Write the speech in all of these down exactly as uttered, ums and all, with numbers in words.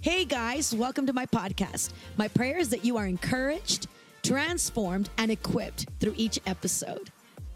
Hey guys, welcome to my podcast. My prayer is that you are encouraged, transformed, and equipped through each episode.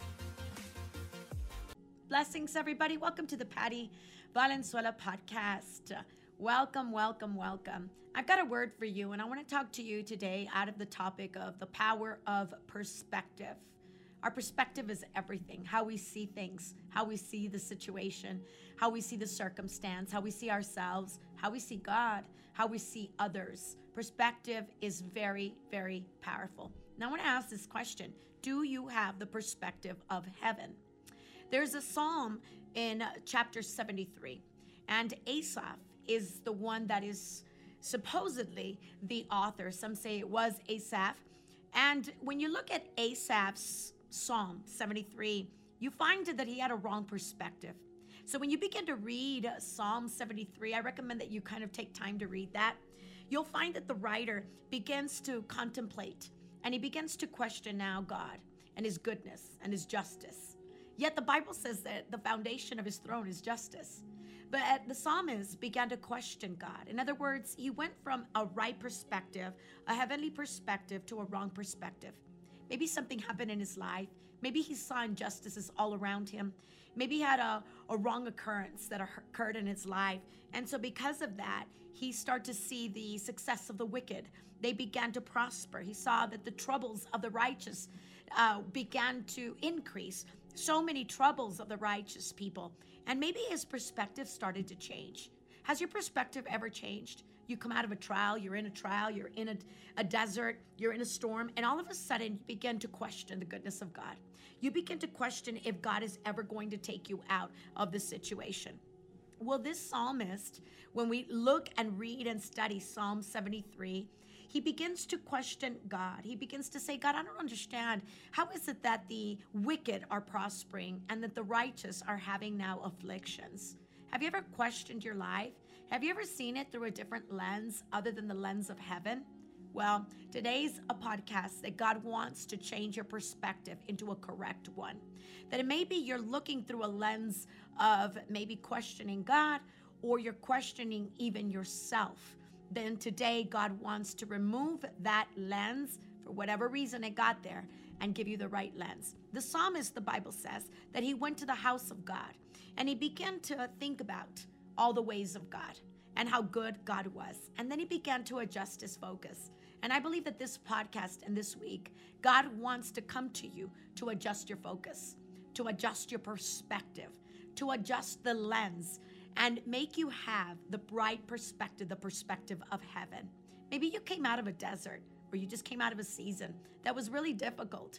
Blessings, everybody. Welcome to the Patty Valenzuela podcast. Welcome, welcome, welcome. I've got a word for you, and I want to talk to you today out of the topic of the power of perspective. Our perspective is everything, how we see things, how we see the situation, how we see the circumstance, how we see ourselves, how we see God, how we see others. Perspective is very, very powerful. Now I want to ask this question. Do you have the perspective of heaven? There's a psalm in chapter seventy-three, and Asaph is the one that is supposedly the author. Some say it was Asaph. And when you look at Asaph's Psalm seventy-three, you find that he had a wrong perspective. So when you begin to read Psalm seventy-three, I recommend that you kind of take time to read that. You'll find that the writer begins to contemplate and he begins to question now God and his goodness and his justice. Yet the Bible says that the foundation of his throne is justice. But the psalmist began to question God. In other words, he went from a right perspective, a heavenly perspective, to a wrong perspective. Maybe something happened in his life. Maybe he saw injustices all around him. Maybe he had a, a wrong occurrence that occurred in his life. And so because of that, he started to see the success of the wicked. They began to prosper. He saw that the troubles of the righteous uh, began to increase. So many troubles of the righteous people. And maybe his perspective started to change. Has your perspective ever changed? You come out of a trial, you're in a trial, you're in a, a desert, you're in a storm, and all of a sudden you begin to question the goodness of God. You begin to question if God is ever going to take you out of the situation. Well, this psalmist, when we look and read and study Psalm seventy-three, he begins to question God. He begins to say, God, I don't understand. How is it that the wicked are prospering and that the righteous are having now afflictions? Have you ever questioned your life? Have you ever seen it through a different lens other than the lens of heaven? Well, today's a podcast that God wants to change your perspective into a correct one. That it may be you're looking through a lens of maybe questioning God, or you're questioning even yourself. Then today God wants to remove that lens for whatever reason it got there and give you the right lens. The psalmist, the Bible says, that he went to the house of God and he began to think about all the ways of God and how good God was. And then he began to adjust his focus. And I believe that this podcast and this week, God wants to come to you to adjust your focus, to adjust your perspective, to adjust the lens, and make you have the right perspective, the perspective of heaven. Maybe you came out of a desert, or you just came out of a season that was really difficult.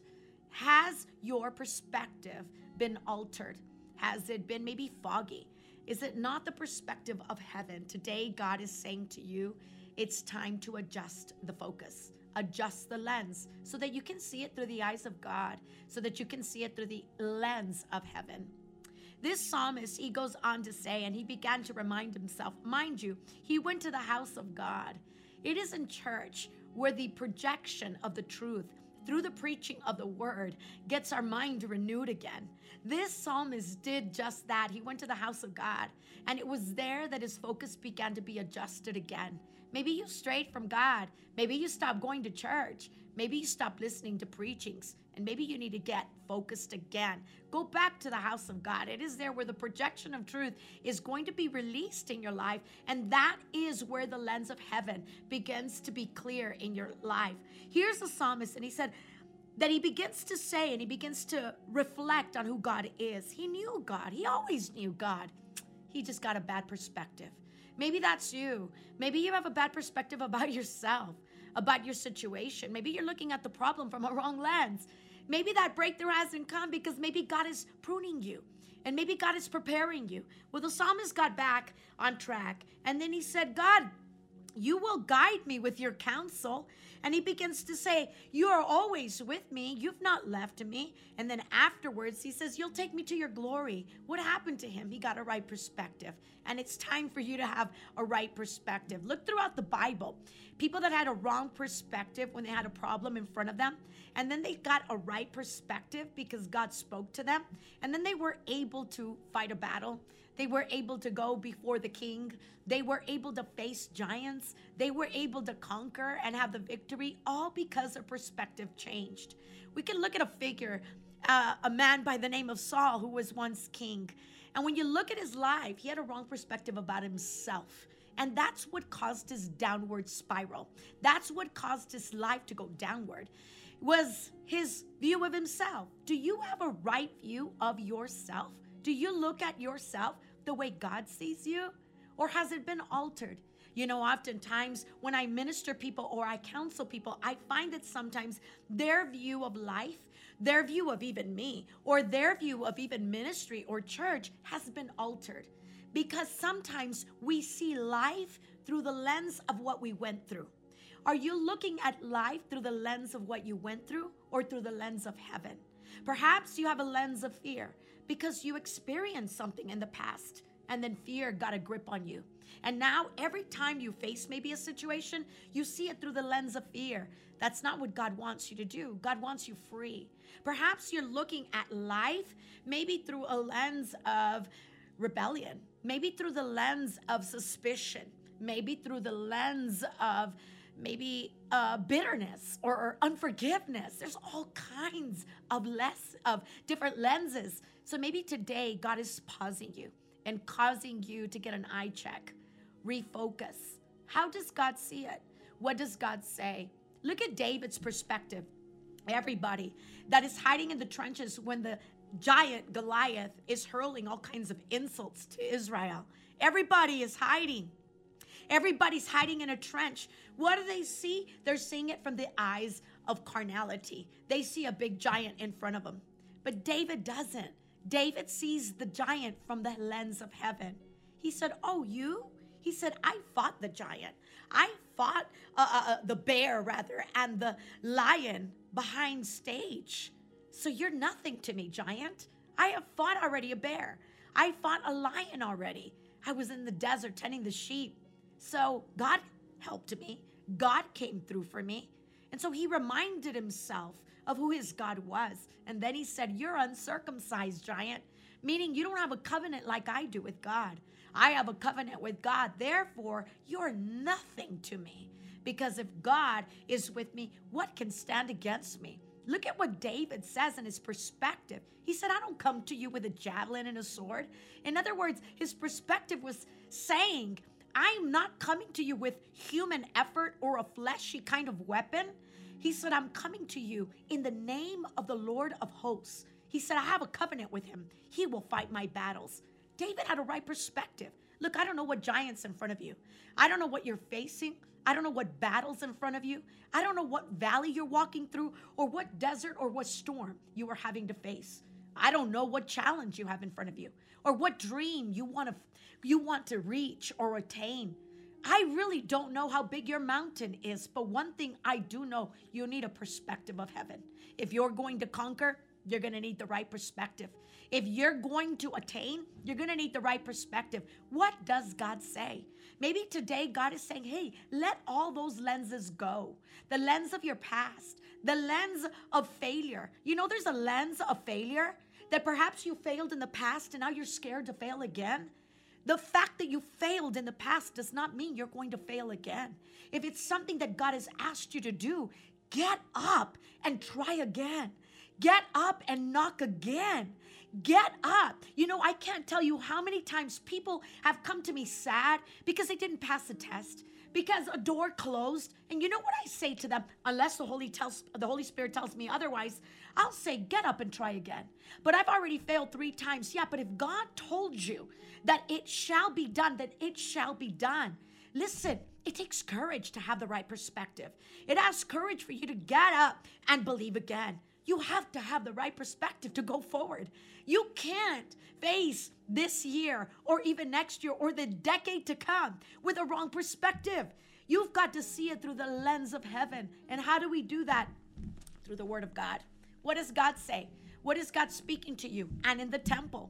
Has your perspective been altered? Has it been maybe foggy? Is it not the perspective of heaven? Today, God is saying to you, it's time to adjust the focus, adjust the lens, so that you can see it through the eyes of God, so that you can see it through the lens of heaven. This psalmist, he goes on to say, and he began to remind himself, mind you, he went to the house of God. It is in church where the projection of the truth through the preaching of the word gets our mind renewed again. This psalmist did just that. He went to the house of God, and it was there that his focus began to be adjusted again. Maybe you strayed from God. Maybe you stopped going to church. Maybe you stopped listening to preachings, and maybe you need to get focused again. Go back to the house of God. It is there where the projection of truth is going to be released in your life, and that is where the lens of heaven begins to be clear in your life. Here's the psalmist, and he said that he begins to say, and he begins to reflect on who God is. He knew God. He always knew God. He just got a bad perspective. Maybe that's you. Maybe you have a bad perspective about yourself, about your situation. Maybe you're looking at the problem from a wrong lens. Maybe that breakthrough hasn't come because maybe God is pruning you and maybe God is preparing you. Well, the psalmist got back on track, and then he said, God, you will guide me with your counsel. And he begins to say, you are always with me. You've not left me. And then afterwards, he says, you'll take me to your glory. What happened to him? He got a right perspective. And it's time for you to have a right perspective. Look throughout the Bible. People that had a wrong perspective when they had a problem in front of them, and then they got a right perspective because God spoke to them, and then they were able to fight a battle. They were able to go before the king. They were able to face giants. They were able to conquer and have the victory, all because their perspective changed. We can look at a figure, uh, a man by the name of Saul, who was once king. And when you look at his life, he had a wrong perspective about himself. And that's what caused his downward spiral. That's what caused his life to go downward, was his view of himself. Do you have a right view of yourself? Do you look at yourself the way God sees you? Or has it been altered? You know, oftentimes when I minister people or I counsel people, I find that sometimes their view of life, their view of even me, or their view of even ministry or church has been altered. Because sometimes we see life through the lens of what we went through. Are you looking at life through the lens of what you went through or through the lens of heaven? Perhaps you have a lens of fear because you experienced something in the past and then fear got a grip on you. And now every time you face maybe a situation, you see it through the lens of fear. That's not what God wants you to do. God wants you free. Perhaps you're looking at life maybe through a lens of rebellion, maybe through the lens of suspicion, maybe through the lens of maybe uh, bitterness or, or unforgiveness. There's all kinds of less of different lenses. So maybe today God is pausing you and causing you to get an eye check, refocus. How does God see it? What does God say? Look at David's perspective. Everybody that is hiding in the trenches when the giant Goliath is hurling all kinds of insults to Israel. Everybody is hiding. Everybody's hiding in a trench. What do they see? They're seeing it from the eyes of carnality. They see a big giant in front of them. But David doesn't. David sees the giant from the lens of heaven. He said, oh, you? He said, I fought the giant. I fought uh, uh, the bear, rather, and the lion behind stage. So you're nothing to me, giant. I have fought already a bear. I fought a lion already. I was in the desert tending the sheep. So God helped me. God came through for me. And so he reminded himself of who his God was. And then he said, you're uncircumcised, giant, meaning you don't have a covenant like I do with God. I have a covenant with God. Therefore, you're nothing to me. Because if God is with me, what can stand against me? Look at what David says in his perspective. He said, I don't come to you with a javelin and a sword. In other words, his perspective was saying, I'm not coming to you with human effort or a fleshy kind of weapon. He said, I'm coming to you in the name of the Lord of hosts. He said, I have a covenant with him. He will fight my battles. David had a right perspective. Look, I don't know what giant's in front of you. I don't know what you're facing. I don't know what battle's in front of you. I don't know what valley you're walking through or what desert or what storm you are having to face. I don't know what challenge you have in front of you or what dream you want to you want to reach or attain. I really don't know how big your mountain is, but one thing I do know, you need a perspective of heaven. If you're going to conquer, you're going to need the right perspective. If you're going to attain, you're going to need the right perspective. What does God say? Maybe today God is saying, hey, let all those lenses go. The lens of your past, the lens of failure. You know, there's a lens of failure that perhaps you failed in the past and now you're scared to fail again. The fact that you failed in the past does not mean you're going to fail again. If it's something that God has asked you to do, get up and try again. Get up and knock again. Get up. You know, I can't tell you how many times people have come to me sad because they didn't pass the test, because a door closed. And you know what I say to them? Unless the Holy tells the Holy Spirit tells me otherwise, I'll say, get up and try again. But I've already failed three times. Yeah, but if God told you that it shall be done, that it shall be done. Listen, it takes courage to have the right perspective. It asks courage for you to get up and believe again. You have to have the right perspective to go forward. You can't face this year or even next year or the decade to come with a wrong perspective. You've got to see it through the lens of heaven. And how do we do that? Through the word of God. What does God say? What is God speaking to you? And in the temple,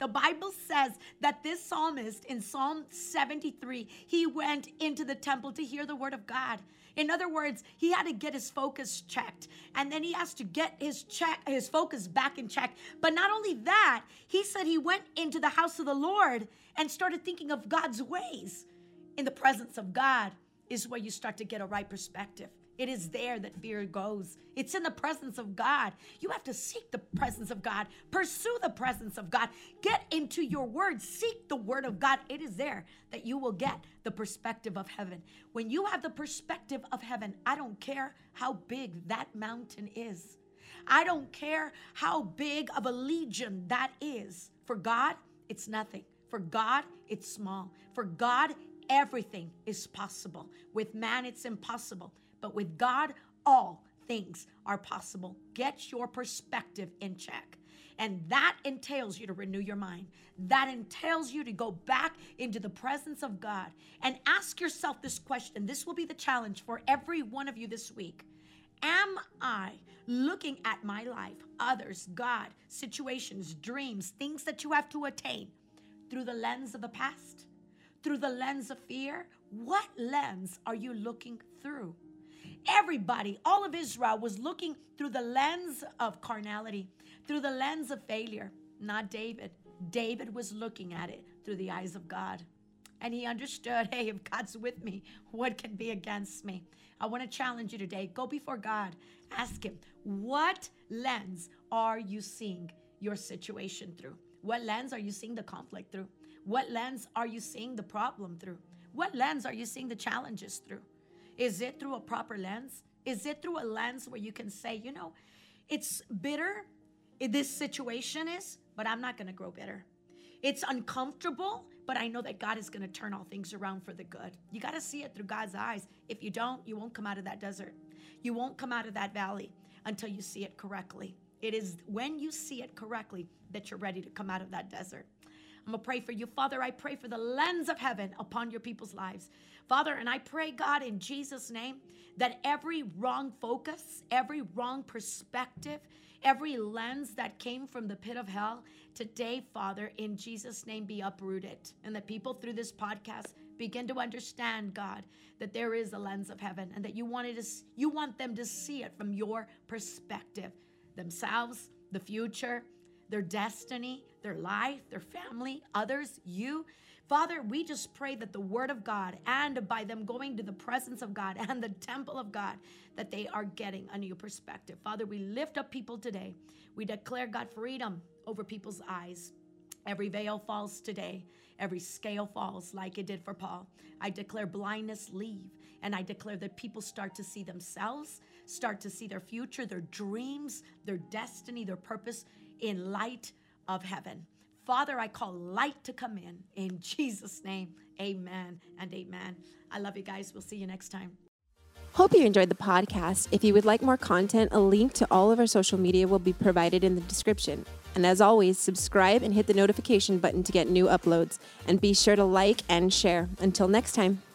The Bible says that this psalmist in Psalm seventy-three, he went into the temple to hear the word of God. In other words, he had to get his focus checked. And then he has to get his check, his focus back in check. But not only that, he said he went into the house of the Lord and started thinking of God's ways. In the presence of God is where you start to get a right perspective. It is there that fear goes. It's in the presence of God. You have to seek the presence of God. Pursue the presence of God. Get into your word. Seek the word of God. It is there that you will get the perspective of heaven. When you have the perspective of heaven, I don't care how big that mountain is. I don't care how big of a legion that is. For God, it's nothing. For God, it's small. For God, everything is possible. With man, it's impossible. But with God, all things are possible. Get your perspective in check. And that entails you to renew your mind. That entails you to go back into the presence of God and ask yourself this question. This will be the challenge for every one of you this week. Am I looking at my life, others, God, situations, dreams, things that you have to attain through the lens of the past, through the lens of fear? What lens are you looking through? Everybody, all of Israel was looking through the lens of carnality, through the lens of failure. Not David. David was looking at it through the eyes of God. And he understood, hey, if God's with me, what can be against me? I want to challenge you today. Go before God. Ask him, what lens are you seeing your situation through? What lens are you seeing the conflict through? What lens are you seeing the problem through? What lens are you seeing the challenges through? Is it through a proper lens? Is it through a lens where you can say, you know, it's bitter, this situation is, but I'm not going to grow bitter. It's uncomfortable, but I know that God is going to turn all things around for the good. You got to see it through God's eyes. If you don't, you won't come out of that desert. You won't come out of that valley until you see it correctly. It is when you see it correctly that you're ready to come out of that desert. I'm going to pray for you. Father, I pray for the lens of heaven upon your people's lives. Father, and I pray, God, in Jesus' name, that every wrong focus, every wrong perspective, every lens that came from the pit of hell, today, Father, in Jesus' name, be uprooted. And that people through this podcast begin to understand, God, that there is a lens of heaven and that you wanted to, you want them to see it from your perspective, themselves, the future, their destiny, their life, their family, others, you. Father, we just pray that the word of God, and by them going to the presence of God and the temple of God, that they are getting a new perspective. Father, we lift up people today. We declare, God, freedom over people's eyes. Every veil falls today. Every scale falls like it did for Paul. I declare blindness leave. And I declare that people start to see themselves, start to see their future, their dreams, their destiny, their purpose in light of heaven. Father, I call light to come in. In Jesus' name, amen and amen. I love you guys. We'll see you next time. Hope you enjoyed the podcast. If you would like more content, a link to all of our social media will be provided in the description. And as always, subscribe and hit the notification button to get new uploads. And be sure to like and share. Until next time.